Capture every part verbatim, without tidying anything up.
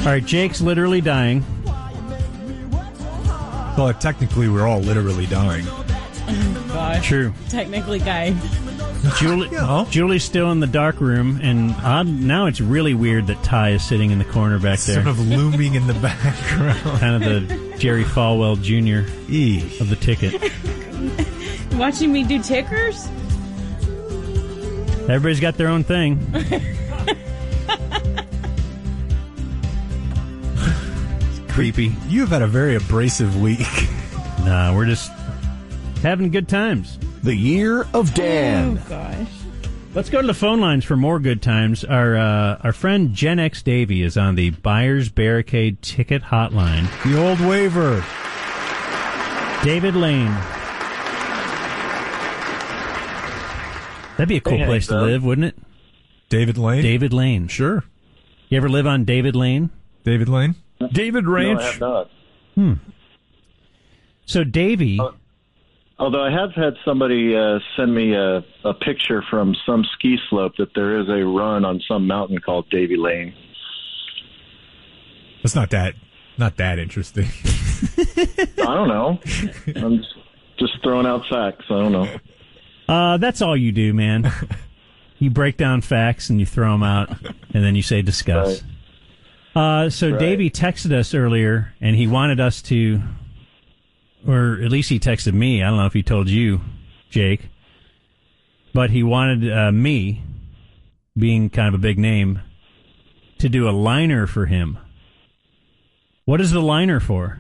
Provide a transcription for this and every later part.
All right, Jake's literally dying. Well, technically, we're all literally dying. Oh, gosh. True. Technically dying. Julie, Yeah. Julie's still in the dark room, and odd, now it's really weird that Ty is sitting in the corner back there. Sort of looming in the background. Kind of the Jerry Falwell Junior E. of the ticket. Watching me do tickers? Everybody's got their own thing. Creepy. You've had a very abrasive week. Nah, we're just having good times. The Year of Dan. Oh, gosh. Let's go to the phone lines for more good times. Our uh, our friend Gen X Davy is on the Buyers Barricade ticket hotline. The old waiver. David Lane. That'd be a cool Hey, place to Doug. live, wouldn't it? David Lane? David Lane. Sure. You ever live on David Lane? David Lane? David No, Ranch. I have not. Hmm. So Davy, Oh. Although I have had somebody uh, send me a, a picture from some ski slope that there is a run on some mountain called Davy Lane. That's not that not that interesting. I don't know. I'm just, just throwing out facts. I don't know. uh, that's all you do, man. You break down facts and you throw them out, and then you say discuss. Right. Uh, so Right. Davey texted us earlier, and he wanted us to, or at least he texted me. I don't know if he told you, Jake, but he wanted uh, me, being kind of a big name, to do a liner for him. What is the liner for?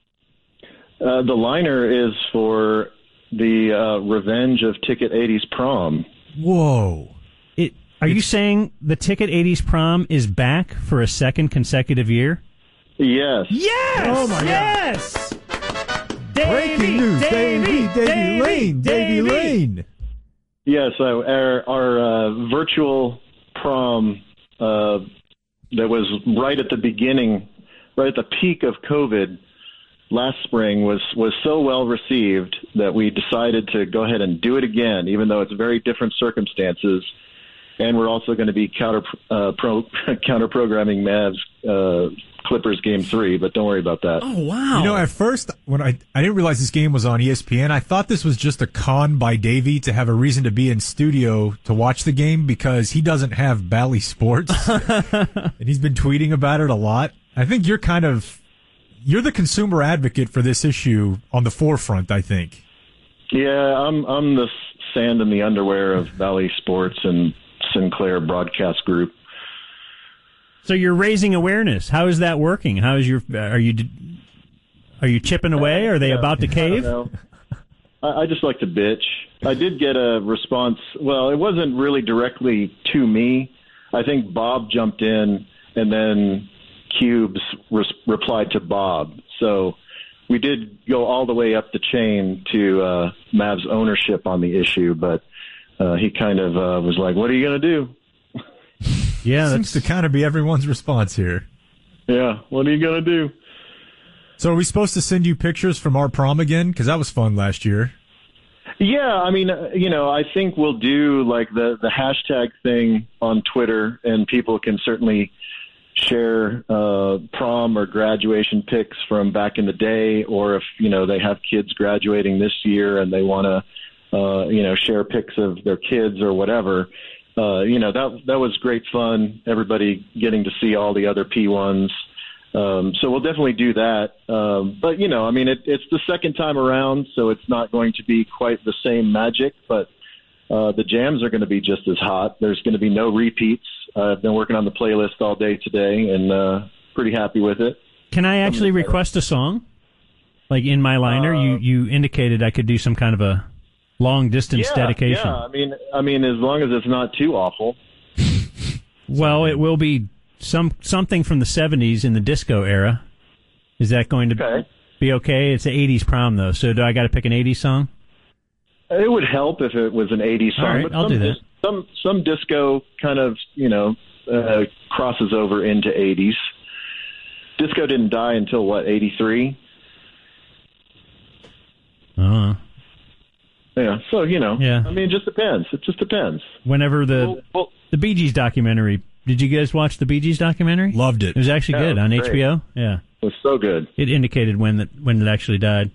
Uh, the liner is for the uh, Revenge of Ticket eighties prom. Whoa. It, are you saying the Ticket eighties prom is back for a second consecutive year? Yes. Yes! Oh, my God. Yes! Breaking news. Davey, Davey Lane, Davey Lane. Yes, uh, our, our uh, virtual prom uh, that was right at the beginning, right at the peak of COVID last spring was, was so well received that we decided to go ahead and do it again, even though it's very different circumstances. And we're also going to be counter uh, pro, counter programming Mavs uh, Clippers game three, but don't worry about that. Oh, wow. You know, at first, when I I didn't realize this game was on E S P N, I thought this was just a con by Davey to have a reason to be in studio to watch the game because he doesn't have Bally Sports. And he's been tweeting about it a lot. I think you're kind of, you're the consumer advocate for this issue on the forefront, I think. Yeah, I'm I'm the sand in the underwear of Valley Sports and Sinclair Broadcast Group. So you're raising awareness. How is that working? How is your? Are you? Are you chipping away? Are they Yeah, about to cave? I, don't know. I, I just like to bitch. I did get a response. Well, it wasn't really directly to me. I think Bob jumped in, and then Cubes res- replied to Bob. So we did go all the way up the chain to uh, Mavs ownership on the issue, but uh, he kind of uh, was like, "What are you going to do?" Yeah, Seems to kind of be everyone's response here. Yeah, what are you going to do? So are we supposed to send you pictures from our prom again? Because that was fun last year. Yeah, I mean, uh, you know, I think we'll do like the, the hashtag thing on Twitter, and people can certainly share uh, prom or graduation pics from back in the day, or if, you know, they have kids graduating this year and they want to, uh, you know, share pics of their kids or whatever. Uh, you know, that that was great fun, everybody getting to see all the other P ones. Um, so we'll definitely do that. Um, but, you know, I mean, it, it's the second time around, so it's not going to be quite the same magic, but uh, the jams are going to be just as hot. There's going to be no repeats. Uh, I've been working on the playlist all day today and uh, pretty happy with it. Can I actually request a song? Like in my liner, Uh, you, you indicated I could do some kind of a long distance yeah, dedication. Yeah, I mean, I mean, as long as it's not too awful. Well, it will be some something from the seventies in the disco era. Is that going to Okay. be okay? It's an eighties prom, though. So do I got to pick an eighties song? It would help if it was an eighties song. All right, but I'll some, do that. Some some disco kind of, you know, uh, crosses over into eighties. Disco didn't die until, what, eighty-three? Uh, Yeah, so, you know, Yeah. I mean, it just depends. It just depends. whenever the Well, well, the Bee Gees documentary Did you guys watch the Bee Gees documentary? Loved it. It was actually Yeah, good it on was H B great. O. Yeah, It was so good. it indicated when that when it actually died.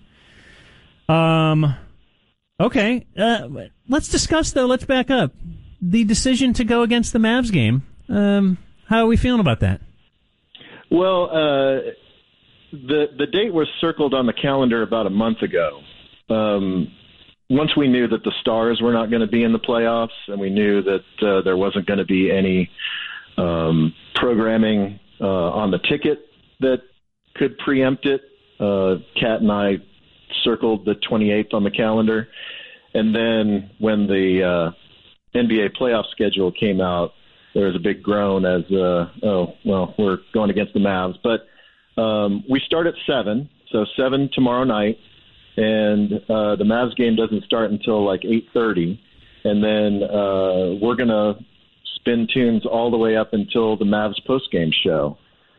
Um, okay. Uh, let's discuss though. Let's back up the decision to go against the Mavs game. Um, how are we feeling about that? Well, uh, the the date was circled on the calendar about a month ago. Um, once we knew that the Stars were not going to be in the playoffs, and we knew that uh, there wasn't going to be any um, programming uh, on the ticket that could preempt it, uh, Kat and I circled the twenty-eighth on the calendar. And then when the uh, N B A playoff schedule came out, there was a big groan as, uh, oh, well, we're going against the Mavs. But um, we start at seven, so seven tomorrow night. And uh, the Mavs game doesn't start until like eight thirty. And then uh, we're going to spin tunes all the way up until the Mavs postgame show.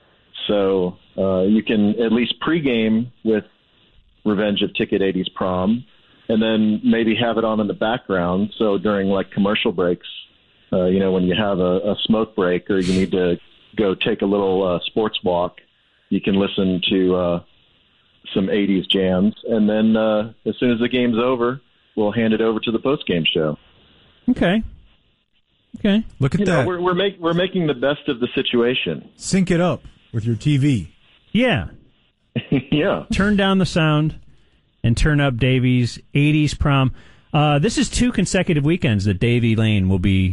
So uh, you can at least pregame with Revenge of Ticket eighties Prom, and then maybe have it on in the background. So during like commercial breaks, uh, you know, when you have a, a smoke break or you need to go take a little uh, sports walk, you can listen to uh, some eighties jams. And then uh, as soon as the game's over, we'll hand it over to the postgame show. Okay. Okay. Look at You that. know, we're we're, make, we're making the best of the situation. Sync it up with your T V. Yeah. Yeah. Turn down the sound and turn up Davy's eighties Prom. Uh, this is two consecutive weekends that Davy Lane will be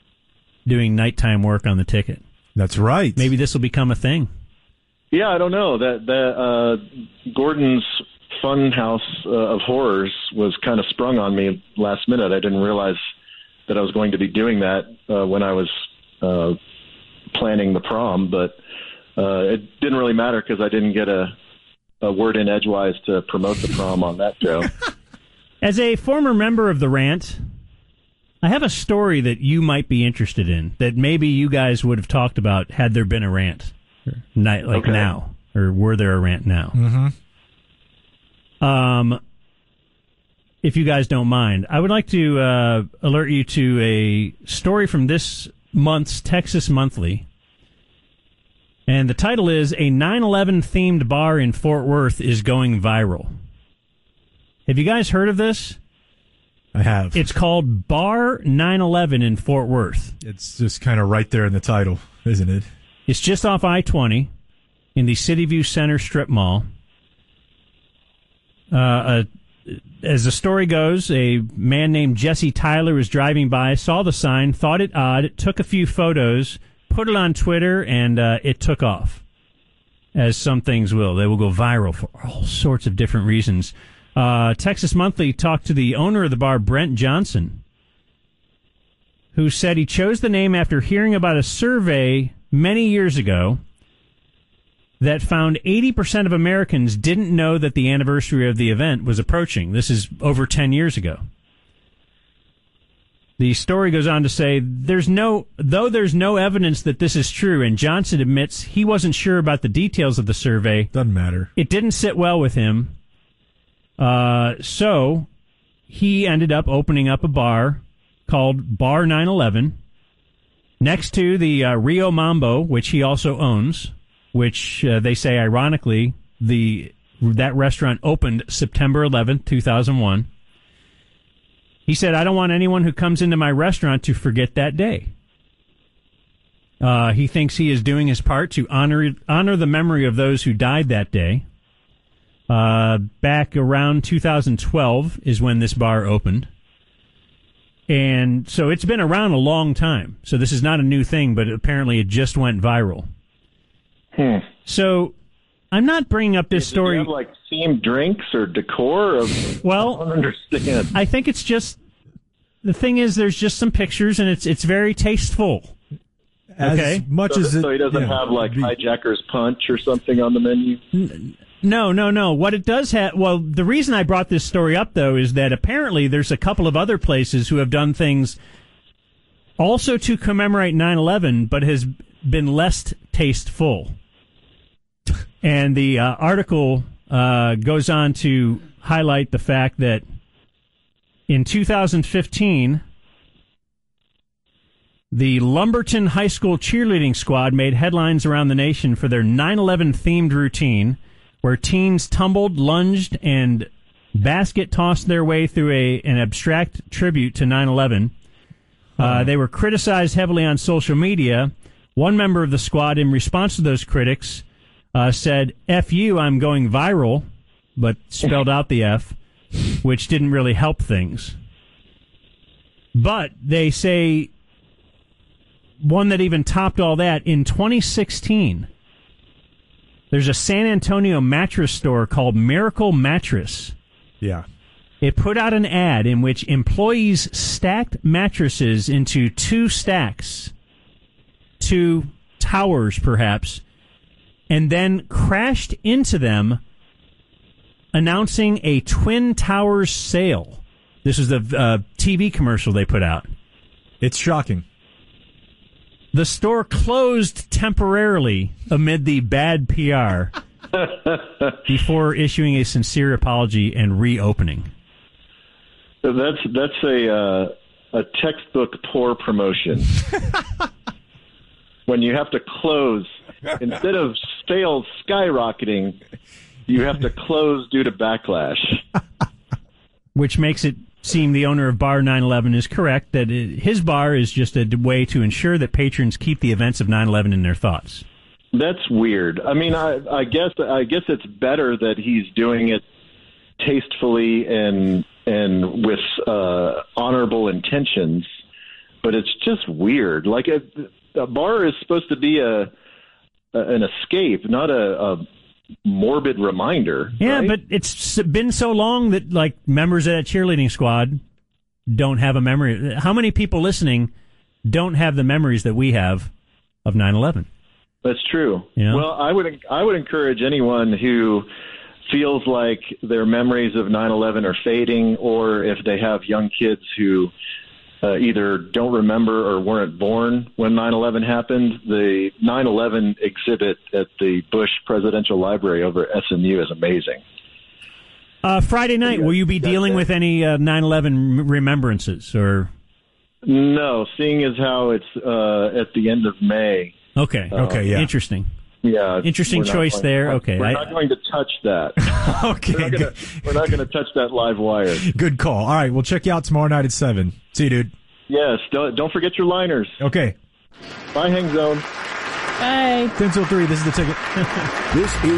doing nighttime work on the ticket. That's right. Maybe this will become a thing. Yeah, I don't know. That that uh, Gordon's Fun House uh, of Horrors was kind of sprung on me last minute. I didn't realize that I was going to be doing that uh, when I was uh, planning the prom, but uh, it didn't really matter because I didn't get a, a word in edgewise to promote the prom on that show. As a former member of the Rant, I have a story that you might be interested in that maybe you guys would have talked about had there been a rant, night like Okay. now, or were there a rant now? Mm-hmm. Um, if you guys don't mind, I would like to uh, alert you to a story from this month's Texas Monthly. And the title is, A nine eleven themed bar in Fort Worth is going viral. Have you guys heard of this? I have. It's called Bar nine eleven in Fort Worth. It's just kind of right there in the title, isn't it? It's just off I twenty in the City View Center strip mall. Uh, uh, as the story goes, a man named Jesse Tyler was driving by, saw the sign, thought it odd, took a few photos, put it on Twitter, and uh, it took off. As some things will. They will go viral for all sorts of different reasons. Uh, Texas Monthly talked to the owner of the bar, Brent Johnson, who said he chose the name after hearing about a survey many years ago that found eighty percent of Americans didn't know that the anniversary of the event was approaching. This is over ten years ago. The story goes on to say, there's no, though there's no evidence that this is true, and Johnson admits he wasn't sure about the details of the survey, Doesn't matter. it didn't sit well with him. Uh, so he ended up opening up a bar called Bar nine eleven next to the uh, Rio Mambo, which he also owns, which uh, they say, ironically, the that restaurant opened September eleventh, two thousand one. He said, I don't want anyone who comes into my restaurant to forget that day. Uh, he thinks he is doing his part to honor honor the memory of those who died that day. Uh, back around two thousand twelve is when this bar opened. And so it's been around a long time. So this is not a new thing, but apparently it just went viral. Hmm. So I'm not bringing up this Did story. you have like themed drinks or decor? Of, Well, I don't understand. I think it's just, the thing is, there's just some pictures, and it's it's very tasteful. As Okay. much So, as it, so he doesn't yeah, have like it'd be- Hijacker's Punch or something on the menu? No, no, no. What it does have, well, the reason I brought this story up, though, is that apparently there's a couple of other places who have done things also to commemorate nine eleven, but has been less tasteful. And the uh, article uh, goes on to highlight the fact that in two thousand fifteen, The Lumberton High School cheerleading squad made headlines around the nation for their nine eleven themed routine, where teens tumbled, lunged, and basket tossed their way through a an abstract tribute to nine eleven. Uh, they were criticized heavily on social media. One member of the squad, in response to those critics, uh, said, F you, I'm going viral, but spelled out the F, which didn't really help things. But they say one that even topped all that, in twenty sixteen, there's a San Antonio mattress store called Miracle Mattress. Yeah. It put out an ad in which employees stacked mattresses into two stacks, two towers perhaps, and then crashed into them, announcing a Twin Towers sale. This was the uh, T V commercial they put out. It's shocking. The store closed temporarily amid the bad P R before issuing a sincere apology and reopening. That's that's a uh, a textbook poor promotion. When you have to close, instead of sales skyrocketing, you have to close due to backlash. Which makes it seem the owner of Bar nine eleven is correct, that it, his bar is just a way to ensure that patrons keep the events of nine eleven in their thoughts. That's weird. I mean, I, I guess I guess it's better that he's doing it tastefully and and with uh, honorable intentions, but it's just weird. Like a, a bar is supposed to be a, a an escape, not a, a morbid reminder. Yeah, right? but it's been so long that like members of that cheerleading squad don't have a memory. How many people listening don't have the memories that we have of nine eleven? That's true. Yeah. Well, I would I would encourage anyone who feels like their memories of nine eleven are fading, or if they have young kids who uh, either don't remember or weren't born when nine eleven happened, the nine eleven exhibit at the Bush Presidential Library over at S M U is amazing. Uh, Friday night, Yeah, will you be dealing that. with any uh, nine eleven remembrances? Or No, seeing as how it's uh, at the end of May. Okay, Okay, yeah. Interesting. Yeah, Interesting we're not choice going- there. Okay, we're I- not going to touch that. Okay. We're not gonna, Good, we're not going to touch that live wire. good call. All right, we'll check you out tomorrow night at seven. See you, dude. Yes, don't, don't forget your liners. Okay. Bye, Hang Zone. Bye. ten till three, this is the ticket. This is